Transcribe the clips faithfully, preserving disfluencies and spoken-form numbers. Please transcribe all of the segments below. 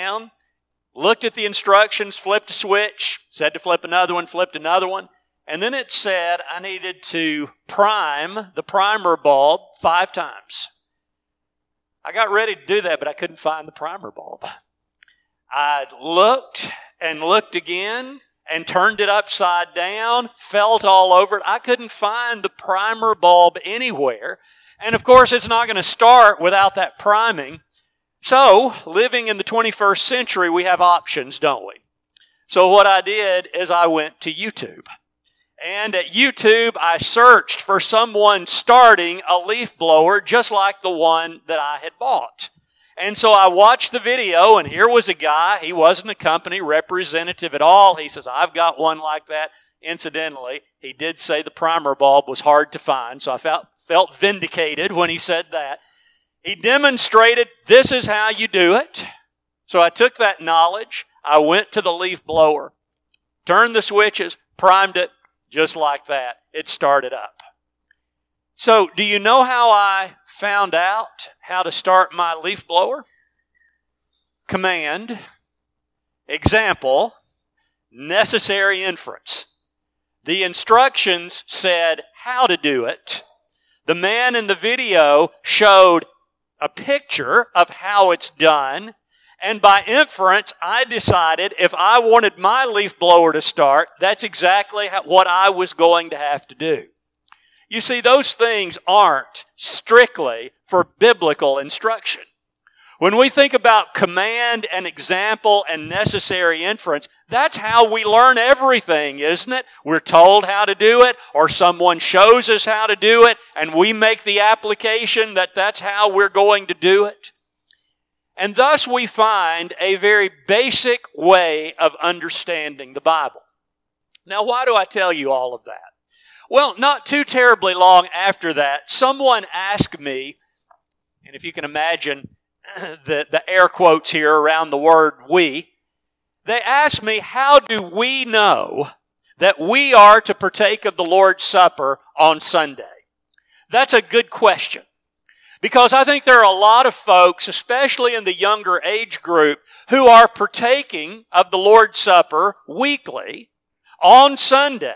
down, looked at the instructions, flipped a switch, said to flip another one, flipped another one, and then it said I needed to prime the primer bulb five times. I got ready to do that, but I couldn't find the primer bulb. I looked and looked again and turned it upside down, felt all over it. I couldn't find the primer bulb anywhere. And of course, it's not going to start without that priming. So, living in the twenty-first century, we have options, don't we? So what I did is I went to YouTube. And at YouTube, I searched for someone starting a leaf blower just like the one that I had bought. And so I watched the video, and here was a guy. He wasn't a company representative at all. He says, I've got one like that. Incidentally, he did say the primer bulb was hard to find, so I felt, felt vindicated when he said that. He demonstrated this is how you do it. So I took that knowledge, I went to the leaf blower, turned the switches, primed it, just like that. It started up. So do you know how I found out how to start my leaf blower? Command, example, necessary inference. The instructions said how to do it. The man in the video showed a picture of how it's done. And by inference, I decided if I wanted my leaf blower to start, that's exactly how, what I was going to have to do. You see, those things aren't strictly for biblical instruction. When we think about command and example and necessary inference, that's how we learn everything, isn't it? We're told how to do it, or someone shows us how to do it, and we make the application that that's how we're going to do it. And thus we find a very basic way of understanding the Bible. Now, why do I tell you all of that? Well, not too terribly long after that, someone asked me, and if you can imagine the, the air quotes here around the word we, they asked me, how do we know that we are to partake of the Lord's Supper on Sunday? That's a good question. Because I think there are a lot of folks, especially in the younger age group, who are partaking of the Lord's Supper weekly on Sunday,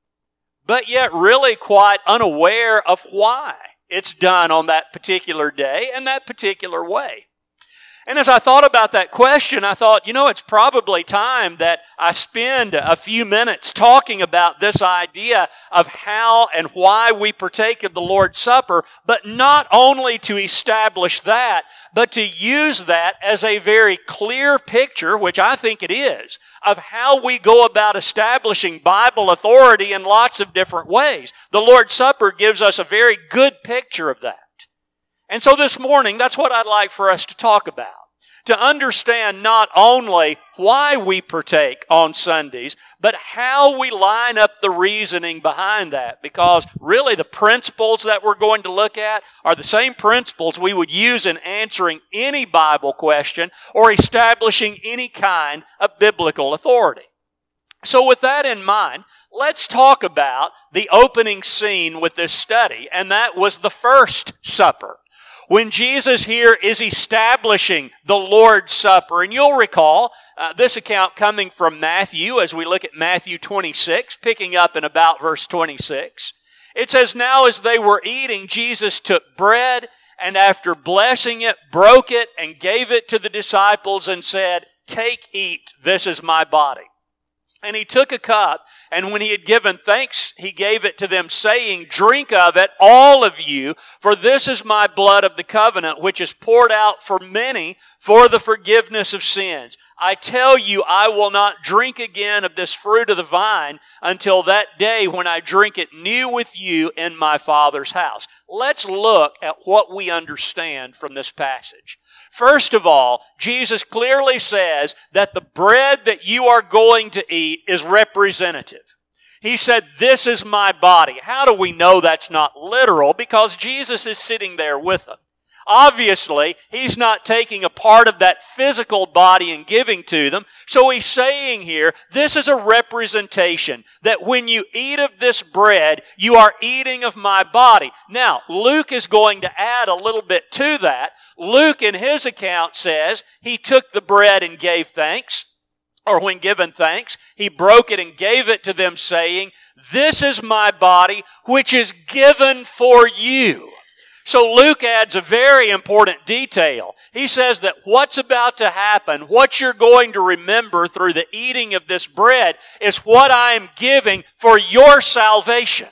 but yet really quite unaware of why it's done on that particular day and that particular way. And as I thought about that question, I thought, you know, it's probably time that I spend a few minutes talking about this idea of how and why we partake of the Lord's Supper, but not only to establish that, but to use that as a very clear picture, which I think it is, of how we go about establishing Bible authority in lots of different ways. The Lord's Supper gives us a very good picture of that. And so this morning, that's what I'd like for us to talk about. To understand not only why we partake on Sundays, but how we line up the reasoning behind that. Because really the principles that we're going to look at are the same principles we would use in answering any Bible question or establishing any kind of biblical authority. So with that in mind, let's talk about the opening scene with this study, and that was the first supper. When Jesus here is establishing the Lord's Supper, and you'll recall uh, this account coming from Matthew as we look at Matthew twenty-six, picking up in about verse twenty-six. It says, now as they were eating, Jesus took bread and after blessing it, broke it and gave it to the disciples and said, take, eat, this is my body. And he took a cup, and when he had given thanks, he gave it to them, saying, drink of it, all of you, for this is my blood of the covenant, which is poured out for many for the forgiveness of sins. I tell you, I will not drink again of this fruit of the vine until that day when I drink it new with you in my Father's house. Let's look at what we understand from this passage. First of all, Jesus clearly says that the bread that you are going to eat is representative. He said, this is my body. How do we know that's not literal? Because Jesus is sitting there with them. Obviously, he's not taking a part of that physical body and giving to them. So he's saying here, this is a representation that when you eat of this bread, you are eating of my body. Now, Luke is going to add a little bit to that. Luke, in his account, says he took the bread and gave thanks, or when given thanks, he broke it and gave it to them, saying, "This is my body, which is given for you." So Luke adds a very important detail. He says that what's about to happen, what you're going to remember through the eating of this bread, is what I am giving for your salvation.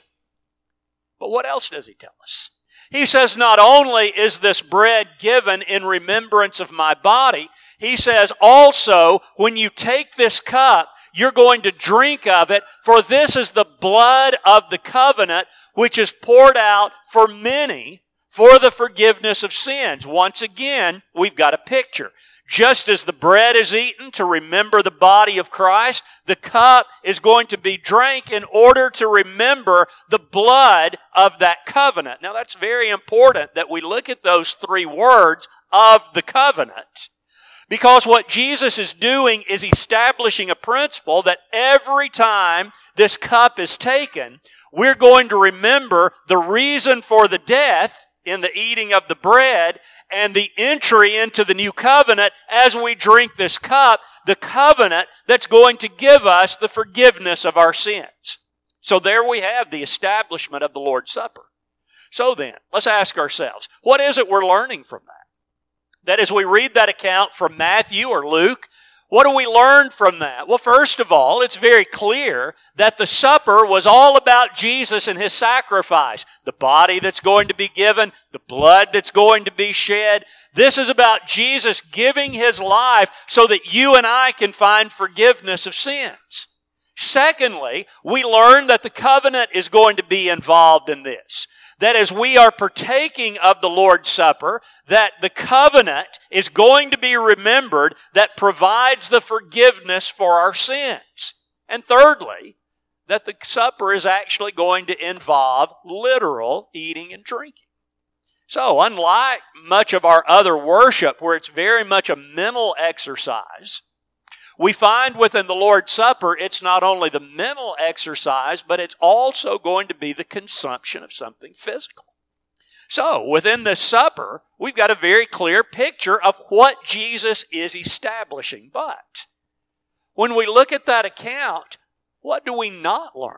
But what else does he tell us? He says not only is this bread given in remembrance of my body, he says also when you take this cup, you're going to drink of it, for this is the blood of the covenant, which is poured out for many for the forgiveness of sins. Once again, we've got a picture. Just as the bread is eaten to remember the body of Christ, the cup is going to be drank in order to remember the blood of that covenant. Now that's very important that we look at those three words, of the covenant. Because what Jesus is doing is establishing a principle that every time this cup is taken, we're going to remember the reason for the death in the eating of the bread and the entry into the new covenant as we drink this cup, the covenant that's going to give us the forgiveness of our sins. So there we have the establishment of the Lord's Supper. So then, let's ask ourselves, what is it we're learning from that? That as we read that account from Matthew or Luke, what do we learn from that? Well, first of all, it's very clear that the supper was all about Jesus and His sacrifice. The body that's going to be given, the blood that's going to be shed. This is about Jesus giving His life so that you and I can find forgiveness of sins. Secondly, we learn that the covenant is going to be involved in this. That as we are partaking of the Lord's Supper, that the covenant is going to be remembered that provides the forgiveness for our sins. And thirdly, that the supper is actually going to involve literal eating and drinking. So, unlike much of our other worship, where it's very much a mental exercise, we find within the Lord's Supper, it's not only the mental exercise, but it's also going to be the consumption of something physical. So, within this supper, we've got a very clear picture of what Jesus is establishing. But, when we look at that account, what do we not learn?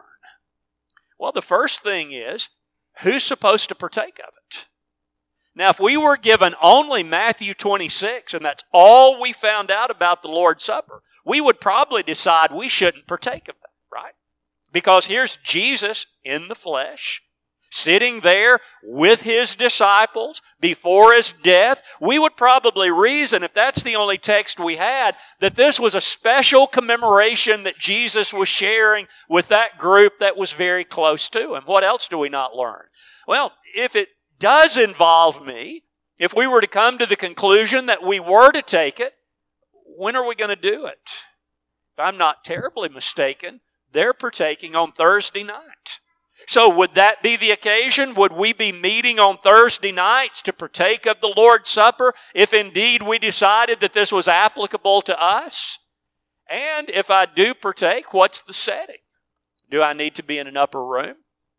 Well, the first thing is, who's supposed to partake of it? Now, if we were given only Matthew twenty-six, and that's all we found out about the Lord's Supper, we would probably decide we shouldn't partake of that, right? Because here's Jesus in the flesh, sitting there with His disciples before His death. We would probably reason, if that's the only text we had, that this was a special commemoration that Jesus was sharing with that group that was very close to Him. What else do we not learn? Well, if it does involve me, if we were to come to the conclusion that we were to take it, when are we going to do it? If I'm not terribly mistaken, they're partaking on Thursday night. So would that be the occasion? Would we be meeting on Thursday nights to partake of the Lord's Supper if indeed we decided that this was applicable to us? And if I do partake, what's the setting? Do I need to be in an upper room?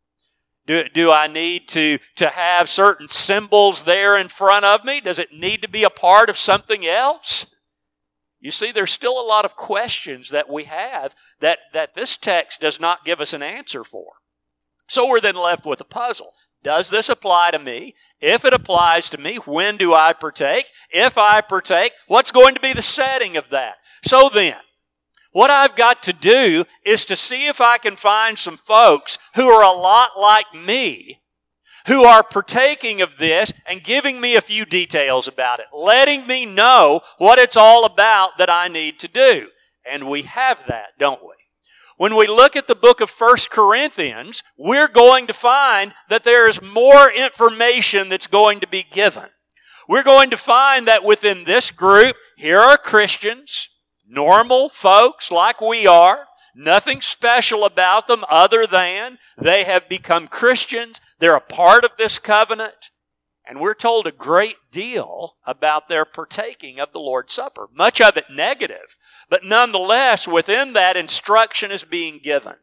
Do, do I need to, to have certain symbols there in front of me? Does it need to be a part of something else? You see, there's still a lot of questions that we have that, that this text does not give us an answer for. So we're then left with a puzzle. Does this apply to me? If it applies to me, when do I partake? If I partake, what's going to be the setting of that? So then, what I've got to do is to see if I can find some folks who are a lot like me, who are partaking of this and giving me a few details about it, letting me know what it's all about that I need to do. And we have that, don't we? When we look at the book of First Corinthians, we're going to find that there is more information that's going to be given. We're going to find that within this group, here are Christians, normal folks like we are, nothing special about them other than they have become Christians, they're a part of this covenant, And we're told a great deal about their partaking of the Lord's Supper. Much of it negative, but nonetheless, within that, instruction is being given.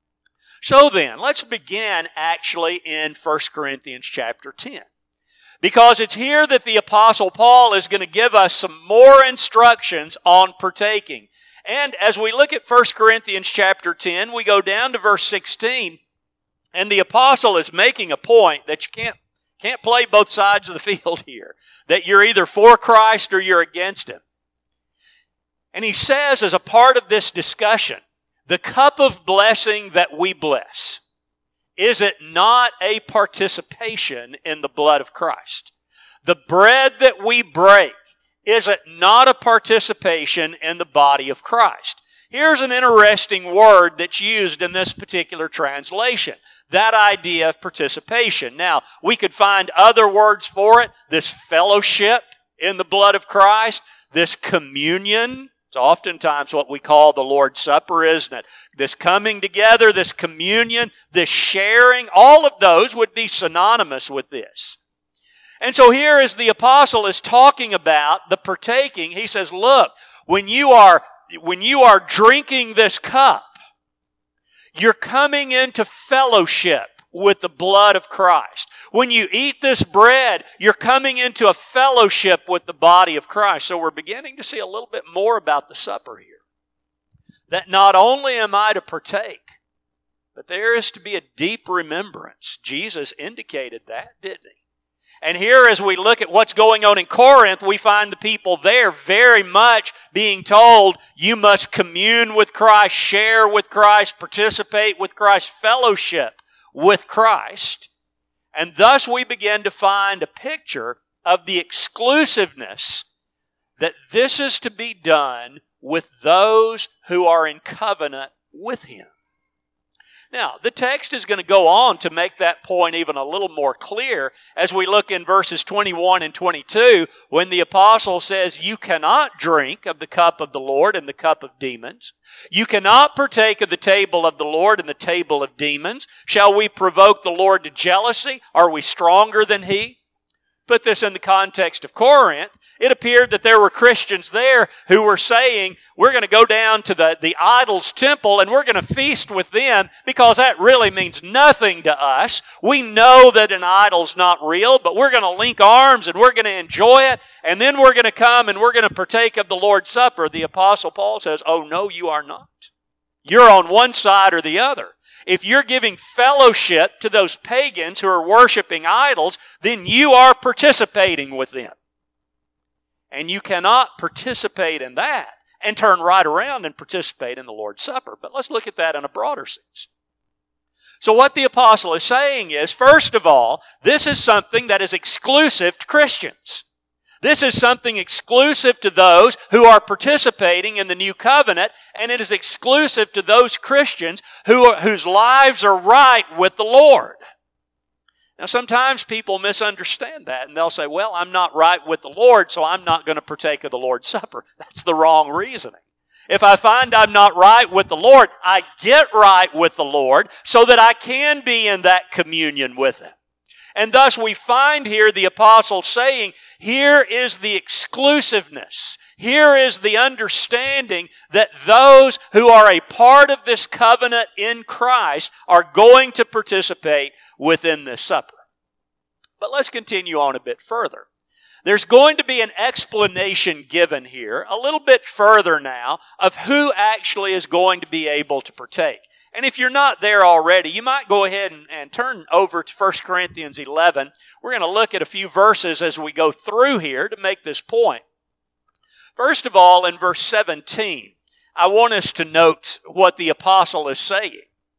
So then, let's begin actually in First Corinthians chapter ten. Because it's here that the Apostle Paul is going to give us some more instructions on partaking. And as we look at First Corinthians chapter ten, we go down to verse sixteen, and the Apostle is making a point that you can't Can't play both sides of the field here. That you're either for Christ or you're against Him. And he says as a part of this discussion, the cup of blessing that we bless, is it not a participation in the blood of Christ? The bread that we break, is it not a participation in the body of Christ? Here's an interesting word that's used in this particular translation. That idea of participation. Now, we could find other words for it. This fellowship in the blood of Christ. This communion. It's oftentimes what we call the Lord's Supper, isn't it? This coming together, this communion, this sharing. All of those would be synonymous with this. And so here as the apostle is talking about the partaking, he says, look, when you are, when you are drinking this cup, you're coming into fellowship with the blood of Christ. When you eat this bread, you're coming into a fellowship with the body of Christ. So we're beginning to see a little bit more about the supper here. That not only am I to partake, but there is to be a deep remembrance. Jesus indicated that, didn't He? And here as we look at what's going on in Corinth, we find the people there very much being told, you must commune with Christ, share with Christ, participate with Christ, fellowship with Christ. And thus we begin to find a picture of the exclusiveness that this is to be done with those who are in covenant with Him. Now, the text is going to go on to make that point even a little more clear as we look in verses twenty-one and twenty-two when the apostle says, you cannot drink of the cup of the Lord and the cup of demons. You cannot partake of the table of the Lord and the table of demons. Shall we provoke the Lord to jealousy? Are we stronger than He? Put this in the context of Corinth. It appeared that there were Christians there who were saying, we're going to go down to the, the idol's temple and we're going to feast with them because that really means nothing to us. We know that an idol's not real, but we're going to link arms and we're going to enjoy it. And then we're going to come and we're going to partake of the Lord's Supper. The Apostle Paul says, oh no, you are not. You're on one side or the other. If you're giving fellowship to those pagans who are worshiping idols, then you are participating with them. And you cannot participate in that and turn right around and participate in the Lord's Supper. But let's look at that in a broader sense. So what the apostle is saying is, first of all, this is something that is exclusive to Christians. This is something exclusive to those who are participating in the new covenant, and it is exclusive to those Christians who are, whose lives are right with the Lord. Now, sometimes people misunderstand that, and they'll say, well, I'm not right with the Lord, so I'm not going to partake of the Lord's Supper. That's the wrong reasoning. If I find I'm not right with the Lord, I get right with the Lord so that I can be in that communion with Him. And thus we find here the apostle saying, here is the exclusiveness. Here is the understanding that those who are a part of this covenant in Christ are going to participate within this supper. But let's continue on a bit further. There's going to be an explanation given here, a little bit further now, of who actually is going to be able to partake. And if you're not there already, you might go ahead and, and turn over to First Corinthians eleven. We're going to look at a few verses as we go through here to make this point. First of all, in verse seventeen, I want us to note what the apostle is saying.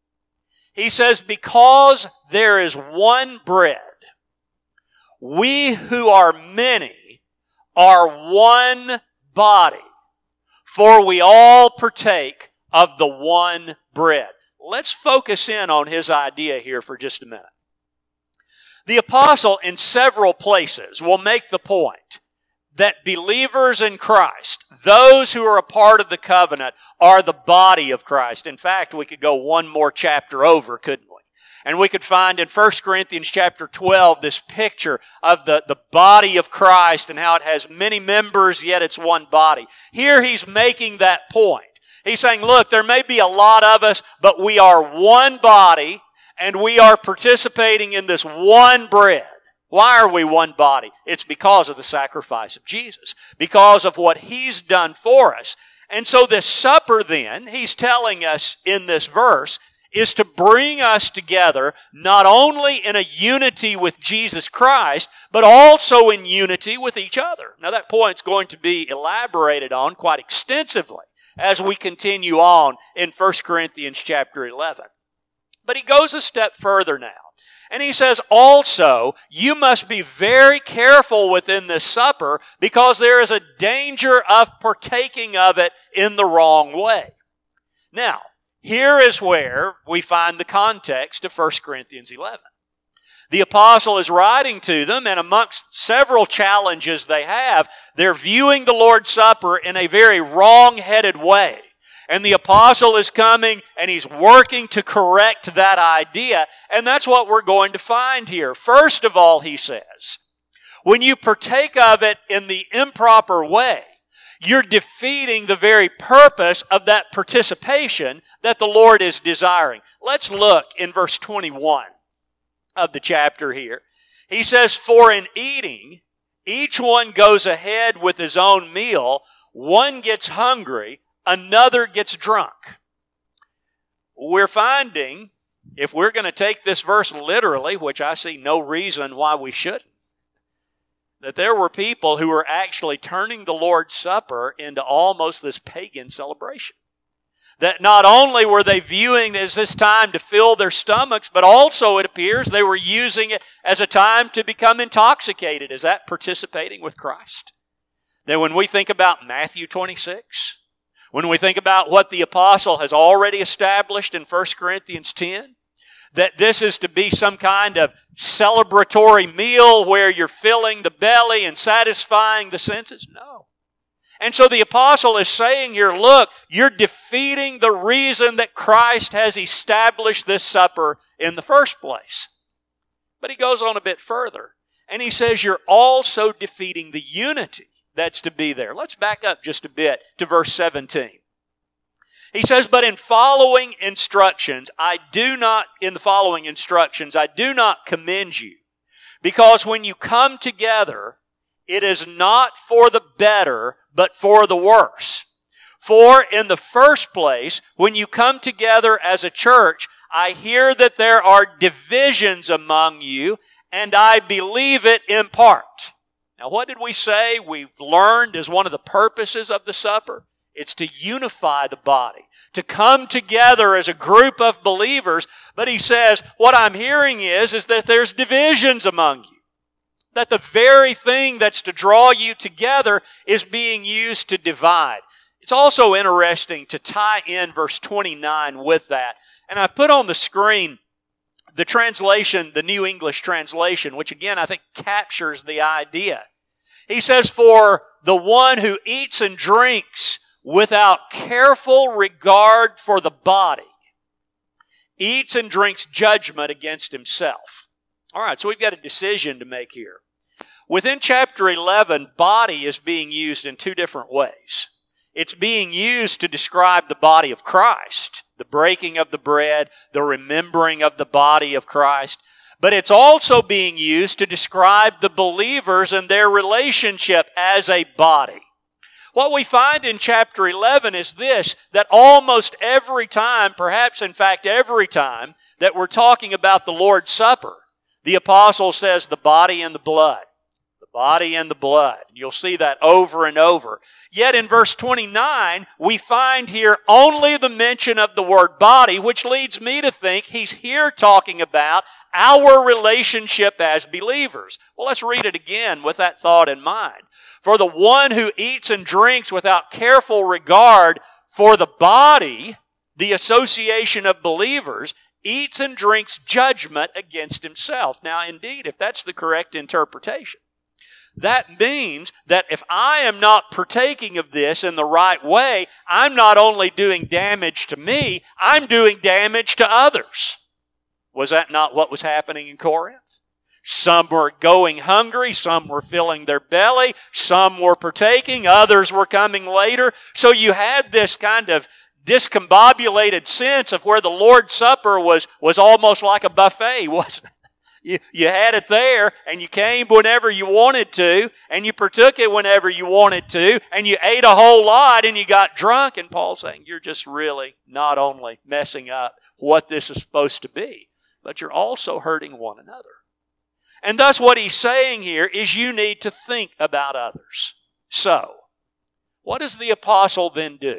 He says, because there is one bread, we who are many are one body, for we all partake of the one bread. Let's focus in on his idea here for just a minute. The apostle in several places will make the point that believers in Christ, those who are a part of the covenant, are the body of Christ. In fact, we could go one more chapter over, couldn't we? And we could find in First Corinthians chapter twelve this picture of the, the body of Christ and how it has many members, yet it's one body. Here he's making that point. He's saying, look, there may be a lot of us, but we are one body, and we are participating in this one bread. Why are we one body? It's because of the sacrifice of Jesus, because of what He's done for us. And so this supper then, He's telling us in this verse, is to bring us together not only in a unity with Jesus Christ, but also in unity with each other. Now that point's going to be elaborated on quite extensively as we continue on in First Corinthians chapter eleven. But he goes a step further now. And he says, also, you must be very careful within this supper because there is a danger of partaking of it in the wrong way. Now, here is where we find the context of First Corinthians eleven. The apostle is writing to them, and amongst several challenges they have, they're viewing the Lord's Supper in a very wrong-headed way. And the apostle is coming and he's working to correct that idea. And that's what we're going to find here. First of all, he says, when you partake of it in the improper way, you're defeating the very purpose of that participation that the Lord is desiring. Let's look in verse twenty-one of the chapter here. He says, for in eating, each one goes ahead with his own meal. One gets hungry, another gets drunk. We're finding, if we're going to take this verse literally, which I see no reason why we shouldn't, that there were people who were actually turning the Lord's Supper into almost this pagan celebration. That not only were they viewing it as this time to fill their stomachs, but also it appears they were using it as a time to become intoxicated. Is that participating with Christ? That when we think about Matthew twenty-six, when we think about what the apostle has already established in First Corinthians ten, that this is to be some kind of celebratory meal where you're filling the belly and satisfying the senses? No. And so the apostle is saying here, look, you're defeating the reason that Christ has established this supper in the first place. But he goes on a bit further, and he says you're also defeating the unity that's to be there. Let's back up just a bit to verse seventeen. He says, but in following instructions, I do not, in the following instructions, I do not commend you, because when you come together, it is not for the better, but for the worse. For in the first place, when you come together as a church, I hear that there are divisions among you, and I believe it in part. Now, what did we say we've learned as one of the purposes of the supper? It's to unify the body, to come together as a group of believers. But he says, what I'm hearing is, is that there's divisions among you. That the very thing that's to draw you together is being used to divide. It's also interesting to tie in verse twenty-nine with that. And I've put on the screen the translation, the New English translation, which again I think captures the idea. He says, for the one who eats and drinks without careful regard for the body eats and drinks judgment against himself. All right, so we've got a decision to make here. Within chapter eleven, body is being used in two different ways. It's being used to describe the body of Christ, the breaking of the bread, the remembering of the body of Christ. But it's also being used to describe the believers and their relationship as a body. What we find in chapter eleven is this, that almost every time, perhaps in fact every time, that we're talking about the Lord's Supper, the apostle says the body and the blood. Body and the blood. You'll see that over and over. Yet in verse twenty-nine, we find here only the mention of the word body, which leads me to think he's here talking about our relationship as believers. Well, let's read it again with that thought in mind. For the one who eats and drinks without careful regard for the body, the association of believers, eats and drinks judgment against himself. Now, indeed, if that's the correct interpretation, that means that if I am not partaking of this in the right way, I'm not only doing damage to me, I'm doing damage to others. Was that not what was happening in Corinth? Some were going hungry, some were filling their belly, some were partaking, others were coming later. So you had this kind of discombobulated sense of where the Lord's Supper was, was almost like a buffet, wasn't it? You, you had it there, and you came whenever you wanted to, and you partook it whenever you wanted to, and you ate a whole lot, and you got drunk. And Paul's saying, you're just really not only messing up what this is supposed to be, but you're also hurting one another. And thus what he's saying here is you need to think about others. So, what does the apostle then do?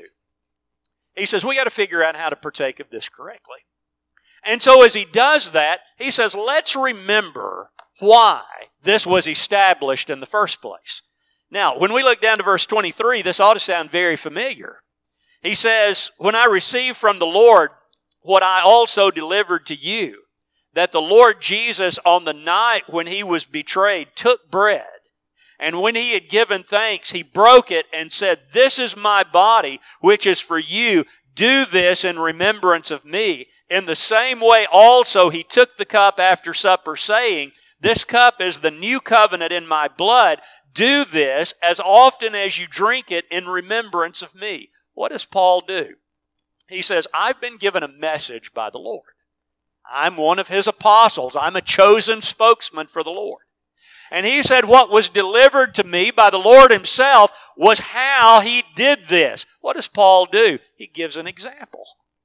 He says, we got to figure out how to partake of this correctly. And so as he does that, he says, let's remember why this was established in the first place. Now, when we look down to verse twenty-three, this ought to sound very familiar. He says, when I received from the Lord what I also delivered to you, that the Lord Jesus on the night when he was betrayed took bread, and when he had given thanks, he broke it and said, this is my body, which is for you. Do this in remembrance of me. In the same way also he took the cup after supper, saying, this cup is the new covenant in my blood. Do this as often as you drink it in remembrance of me. What does Paul do? He says, I've been given a message by the Lord. I'm one of his apostles. I'm a chosen spokesman for the Lord. And he said what was delivered to me by the Lord himself was how he did this. What does Paul do? He gives an example.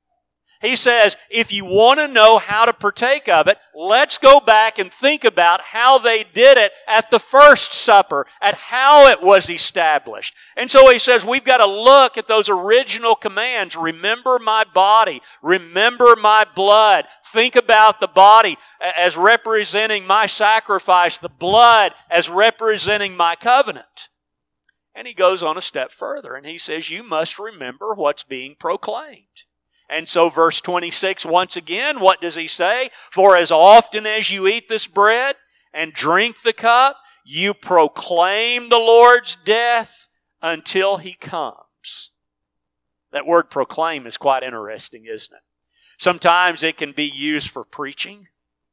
He says, if you want to know how to partake of it, let's go back and think about how they did it at the first supper, at how it was established. And so he says, we've got to look at those original commands. Remember my body. Remember my blood. Think about the body as representing my sacrifice, the blood as representing my covenant. And he goes on a step further, and he says, you must remember what's being proclaimed. And so verse twenty-six, once again, what does he say? For as often as you eat this bread and drink the cup, you proclaim the Lord's death until he comes. That word proclaim is quite interesting, isn't it? Sometimes it can be used for preaching.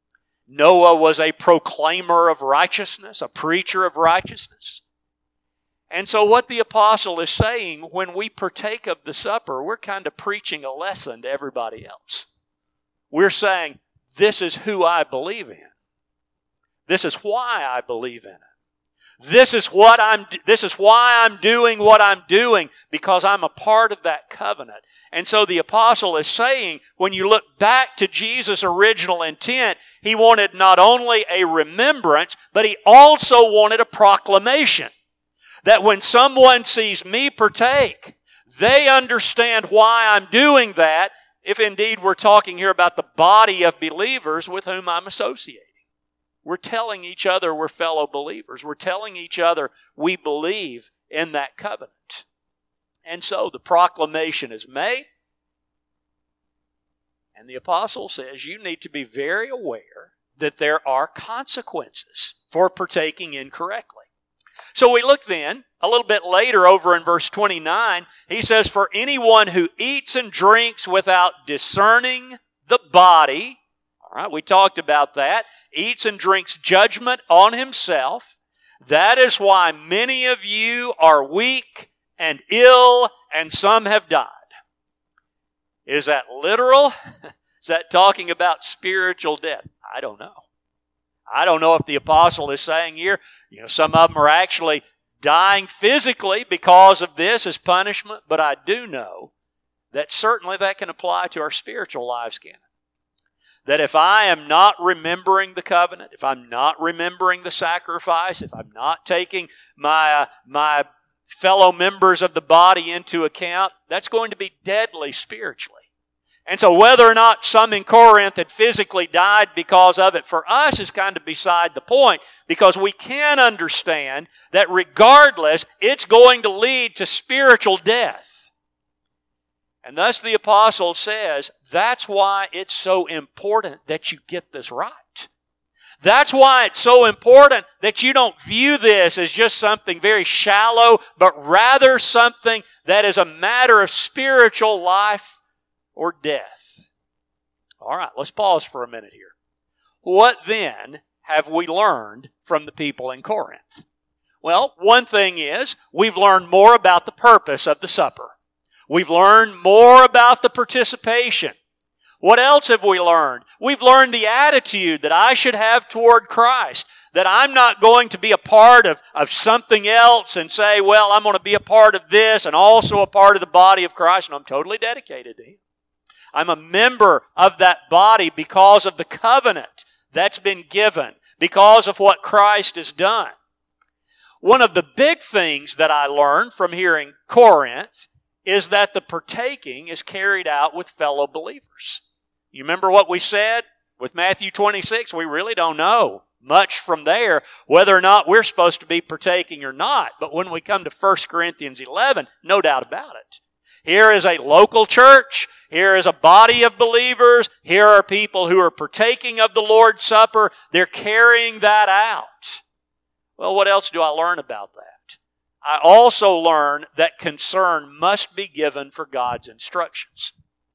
Noah was a proclaimer of righteousness, a preacher of righteousness. And so what the apostle is saying, when we partake of the supper, we're kind of preaching a lesson to everybody else. We're saying, this is who I believe in. This is why I believe in it. This is what I'm, this is why I'm doing what I'm doing, because I'm a part of that covenant. And so the apostle is saying, when you look back to Jesus' original intent, he wanted not only a remembrance, but he also wanted a proclamation. That when someone sees me partake, they understand why I'm doing that, if indeed we're talking here about the body of believers with whom I'm associating. We're telling each other we're fellow believers. We're telling each other we believe in that covenant. And so the proclamation is made, and the apostle says you need to be very aware that there are consequences for partaking incorrectly. So we look then, a little bit later over in verse twenty-nine, he says, for anyone who eats and drinks without discerning the body, all right, we talked about that, eats and drinks judgment on himself. That is why many of you are weak and ill, and some have died. Is that literal? Is that talking about spiritual death? I don't know. I don't know if the apostle is saying here, you know, some of them are actually dying physically because of this as punishment, but I do know that certainly that can apply to our spiritual lives, can it? That if I am not remembering the covenant, if I'm not remembering the sacrifice, if I'm not taking my, uh, my fellow members of the body into account, that's going to be deadly spiritually. And so whether or not some in Corinth had physically died because of it, for us is kind of beside the point, because we can understand that regardless, it's going to lead to spiritual death. And thus the apostle says, that's why it's so important that you get this right. That's why it's so important that you don't view this as just something very shallow, but rather something that is a matter of spiritual life or death. All right, let's pause for a minute here. What then have we learned from the people in Corinth? Well, one thing is, we've learned more about the purpose of the supper. We've learned more about the participation. What else have we learned? We've learned the attitude that I should have toward Christ, that I'm not going to be a part of, of something else and say, well, I'm going to be a part of this and also a part of the body of Christ, and I'm totally dedicated to Him. I'm a member of that body because of the covenant that's been given, because of what Christ has done. One of the big things that I learned from here in Corinth is that the partaking is carried out with fellow believers. You remember what we said with Matthew twenty-six? We really don't know much from there whether or not we're supposed to be partaking or not. But when we come to First Corinthians eleven, no doubt about it. Here is a local church. Here is a body of believers. Here are people who are partaking of the Lord's Supper. They're carrying that out. Well, what else do I learn about that? I also learn that concern must be given for God's instructions.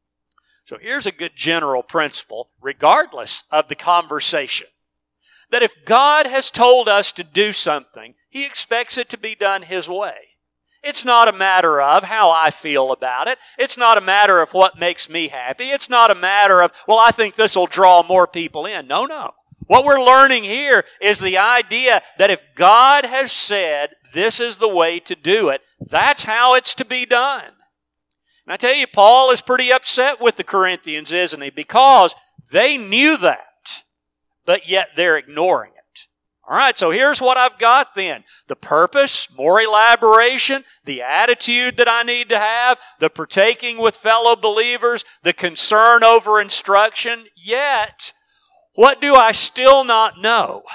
So here's a good general principle, regardless of the conversation, that if God has told us to do something, He expects it to be done His way. It's not a matter of how I feel about it. It's not a matter of what makes me happy. It's not a matter of, well, I think this will draw more people in. No, no. What we're learning here is the idea that if God has said this is the way to do it, that's how it's to be done. And I tell you, Paul is pretty upset with the Corinthians, isn't he? Because they knew that, but yet they're ignoring it. All right, so here's what I've got then. The purpose, more elaboration, the attitude that I need to have, the partaking with fellow believers, the concern over instruction. Yet, what do I still not know?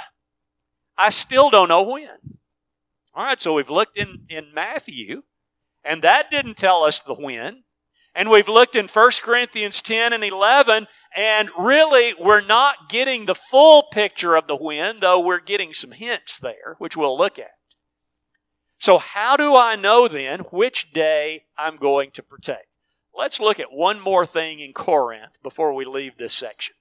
I still don't know when. All right, so we've looked in, in Matthew, and that didn't tell us the when. And we've looked in First Corinthians ten and eleven, and really we're not getting the full picture of the when, though we're getting some hints there, which we'll look at. So how do I know then which day I'm going to partake? Let's look at one more thing in Corinth before we leave this section.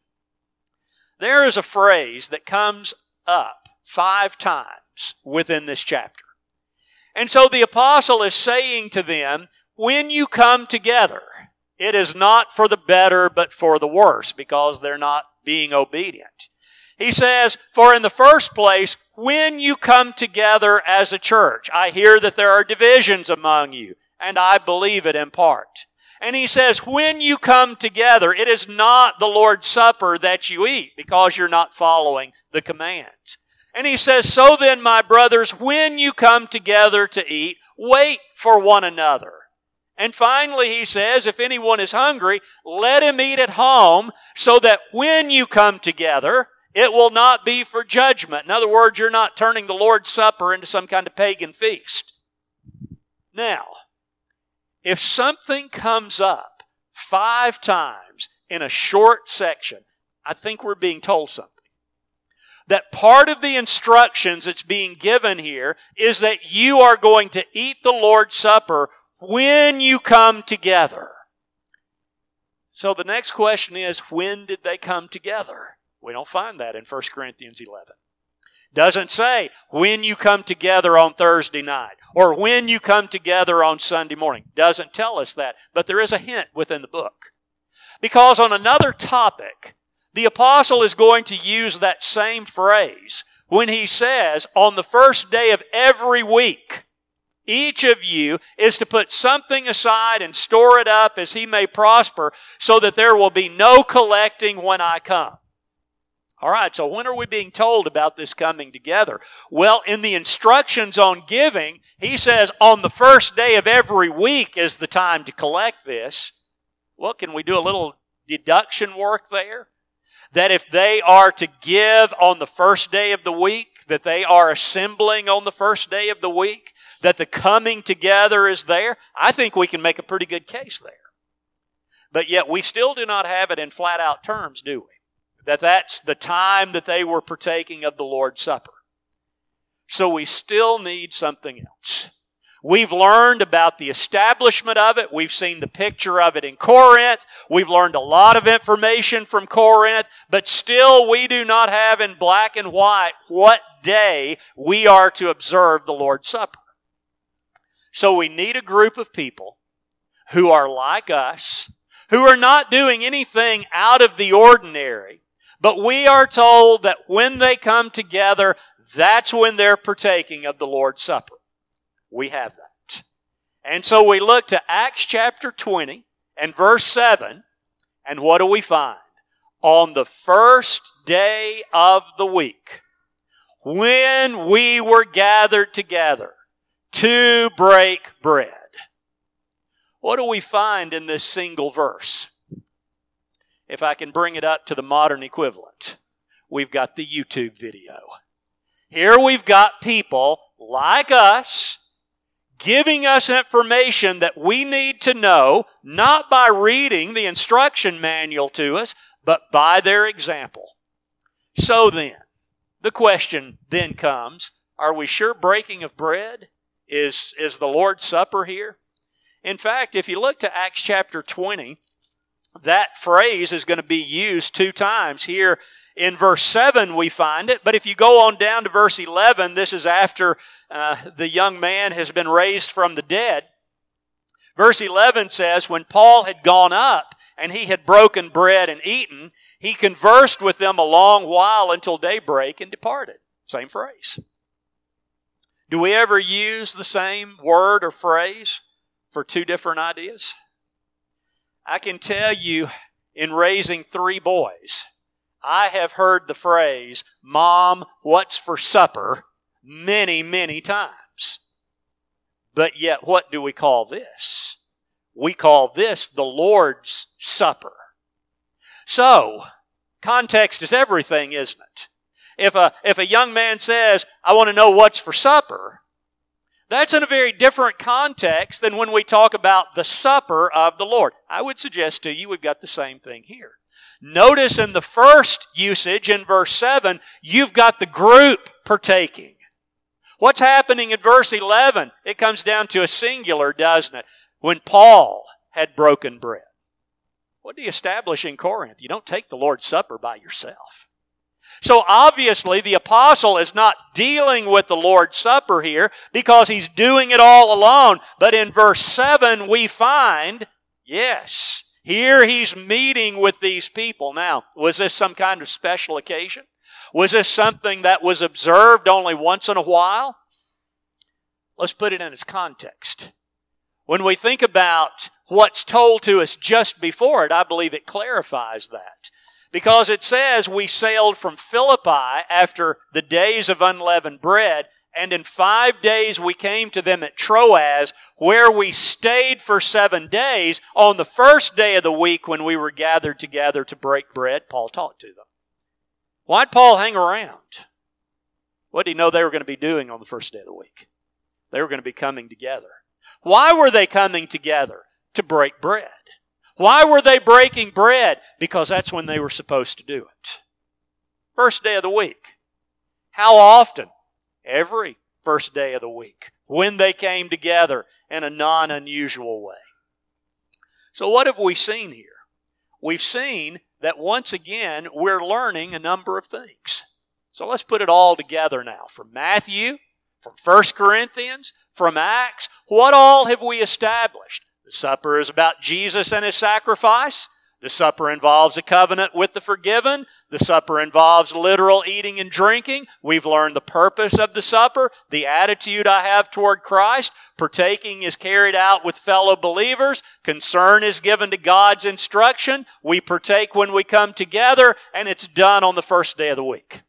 There is a phrase that comes up five times within this chapter. And so the apostle is saying to them, when you come together, it is not for the better but for the worse, because they're not being obedient. He says, for in the first place, when you come together as a church, I hear that there are divisions among you, and I believe it in part. And he says, when you come together, it is not the Lord's Supper that you eat, because you're not following the commands. And he says, so then, my brothers, when you come together to eat, wait for one another. And finally, he says, if anyone is hungry, let him eat at home, so that when you come together, it will not be for judgment. In other words, you're not turning the Lord's Supper into some kind of pagan feast. Now, if something comes up five times in a short section, I think we're being told something. That part of the instructions that's being given here is that you are going to eat the Lord's Supper when you come together. So the next question is, when did they come together? We don't find that in First Corinthians eleven. Doesn't say when you come together on Thursday night or when you come together on Sunday morning. Doesn't tell us that, but there is a hint within the book. Because on another topic, the apostle is going to use that same phrase when he says, on the first day of every week, each of you is to put something aside and store it up as he may prosper, so that there will be no collecting when I come. All right, so when are we being told about this coming together? Well, in the instructions on giving, he says on the first day of every week is the time to collect this. Well, can we do a little deduction work there? That if they are to give on the first day of the week, that they are assembling on the first day of the week, that the coming together is there, I think we can make a pretty good case there. But yet we still do not have it in flat out terms, do we? That that's the time that they were partaking of the Lord's Supper. So we still need something else. We've learned about the establishment of it. We've seen the picture of it in Corinth. We've learned a lot of information from Corinth, but still we do not have in black and white what day we are to observe the Lord's Supper. So we need a group of people who are like us, who are not doing anything out of the ordinary, but we are told that when they come together, that's when they're partaking of the Lord's Supper. We have that. And so we look to Acts chapter twenty and verse seven, and what do we find? On the first day of the week, when we were gathered together to break bread. What do we find in this single verse? If I can bring it up to the modern equivalent, we've got the YouTube video. Here we've got people like us giving us information that we need to know, not by reading the instruction manual to us, but by their example. So then, the question then comes, are we sure breaking of bread is, is the Lord's Supper here? In fact, if you look to Acts chapter twenty, that phrase is going to be used two times. Here in verse seven we find it, but if you go on down to verse eleven, this is after uh, the young man has been raised from the dead. Verse eleven says, when Paul had gone up and he had broken bread and eaten, he conversed with them a long while until daybreak and departed. Same phrase. Do we ever use the same word or phrase for two different ideas? I can tell you, in raising three boys, I have heard the phrase, Mom, what's for supper, many, many times. But yet, what do we call this? We call this the Lord's Supper. So, context is everything, isn't it? If a, if a young man says, I want to know what's for supper, that's in a very different context than when we talk about the supper of the Lord. I would suggest to you we've got the same thing here. Notice in the first usage in verse seven, you've got the group partaking. What's happening in verse eleven? It comes down to a singular, doesn't it? When Paul had broken bread. What do you establish in Corinth? You don't take the Lord's Supper by yourself. So obviously the apostle is not dealing with the Lord's Supper here because he's doing it all alone. But in verse seven we find, yes, here he's meeting with these people. Now, was this some kind of special occasion? Was this something that was observed only once in a while? Let's put it in its context. When we think about what's told to us just before it, I believe it clarifies that. Because it says we sailed from Philippi after the days of unleavened bread, and in five days we came to them at Troas, where we stayed for seven days. On the first day of the week when we were gathered together to break bread, Paul taught to them. Why'd Paul hang around? What did he know they were going to be doing on the first day of the week? They were going to be coming together. Why were they coming together? To break bread. Why were they breaking bread? Because that's when they were supposed to do it. First day of the week. How often? Every first day of the week. When they came together in a non-unusual way. So what have we seen here? We've seen that once again we're learning a number of things. So let's put it all together now. From Matthew, from First Corinthians, from Acts, what all have we established? The supper is about Jesus and His sacrifice. The supper involves a covenant with the forgiven. The supper involves literal eating and drinking. We've learned the purpose of the supper, the attitude I have toward Christ. Partaking is carried out with fellow believers. Concern is given to God's instruction. We partake when we come together, and it's done on the first day of the week.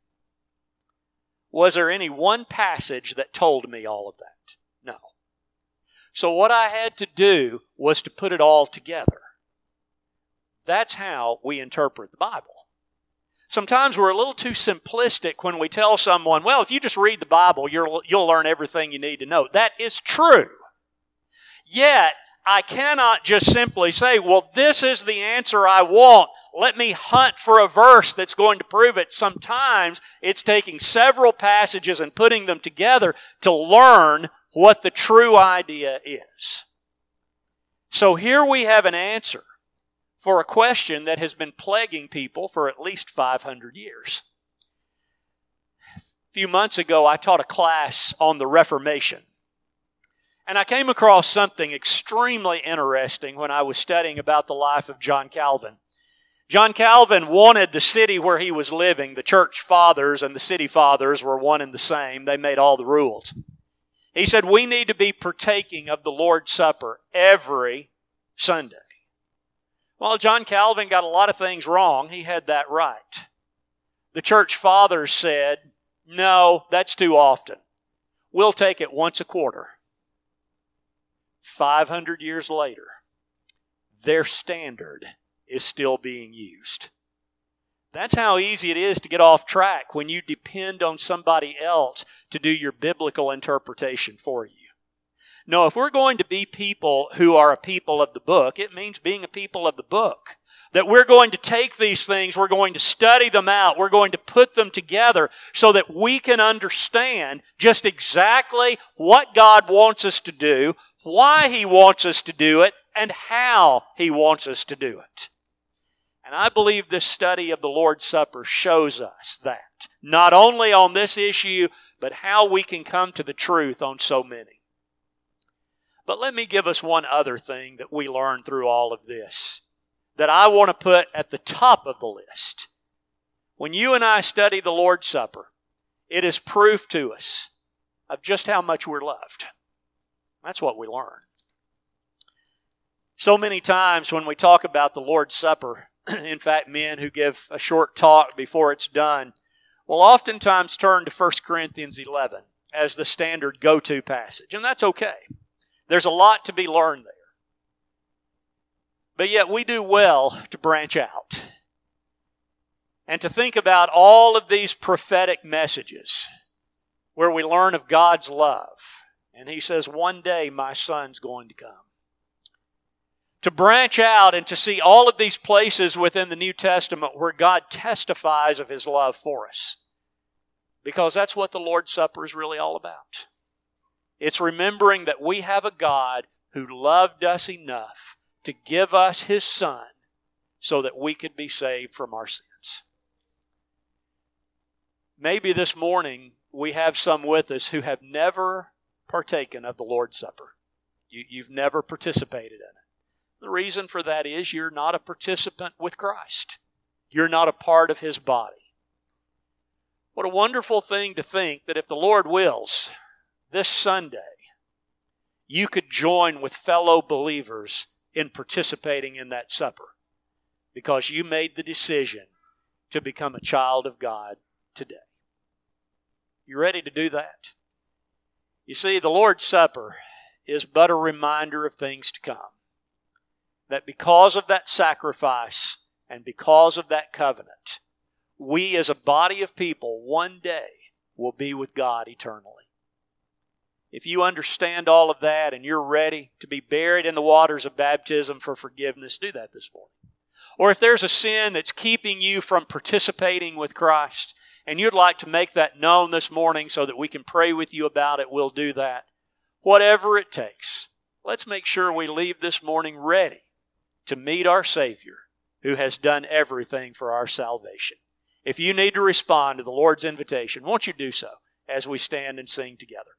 Was there any one passage that told me all of that? No. So what I had to do was to put it all together. That's how we interpret the Bible. Sometimes we're a little too simplistic when we tell someone, well, if you just read the Bible, you'll, you'll learn everything you need to know. That is true. Yet, I cannot just simply say, well, this is the answer I want. Let me hunt for a verse that's going to prove it. Sometimes it's taking several passages and putting them together to learn what the true idea is. So here we have an answer for a question that has been plaguing people for at least five hundred years. A few months ago, I taught a class on the Reformation. And I came across something extremely interesting when I was studying about the life of John Calvin. John Calvin wanted the city where he was living, the church fathers and the city fathers were one and the same. They made all the rules. He said, we need to be partaking of the Lord's Supper every Sunday. Well, John Calvin got a lot of things wrong. He had that right. The church fathers said, no, that's too often. We'll take it once a quarter. five hundred years later, their standard is still being used. That's how easy it is to get off track when you depend on somebody else to do your biblical interpretation for you. No, if we're going to be people who are a people of the book, it means being a people of the book. That we're going to take these things, we're going to study them out, we're going to put them together so that we can understand just exactly what God wants us to do, why He wants us to do it, and how He wants us to do it. And I believe this study of the Lord's Supper shows us that. Not only on this issue, but how we can come to the truth on so many. But let me give us one other thing that we learned through all of this, that I want to put at the top of the list. When you and I study the Lord's Supper, it is proof to us of just how much we're loved. That's what we learn. So many times when we talk about the Lord's Supper, in fact, men who give a short talk before it's done will oftentimes turn to First Corinthians eleven as the standard go-to passage. And that's okay. There's a lot to be learned there. But yet we do well to branch out and to think about all of these prophetic messages where we learn of God's love. And He says, one day my Son's going to come. To branch out and to see all of these places within the New Testament where God testifies of His love for us. Because that's what the Lord's Supper is really all about. It's remembering that we have a God who loved us enough to give us His Son so that we could be saved from our sins. Maybe this morning we have some with us who have never partaken of the Lord's Supper. You, you've never participated in it. The reason for that is you're not a participant with Christ. You're not a part of His body. What a wonderful thing to think that if the Lord wills, this Sunday, you could join with fellow believers in participating in that supper because you made the decision to become a child of God today. You ready to do that? You see, the Lord's Supper is but a reminder of things to come. That because of that sacrifice and because of that covenant, we as a body of people one day will be with God eternally. If you understand all of that and you're ready to be buried in the waters of baptism for forgiveness, do that this morning. Or if there's a sin that's keeping you from participating with Christ and you'd like to make that known this morning so that we can pray with you about it, we'll do that. Whatever it takes, let's make sure we leave this morning ready to meet our Savior who has done everything for our salvation. If you need to respond to the Lord's invitation, won't you do so as we stand and sing together?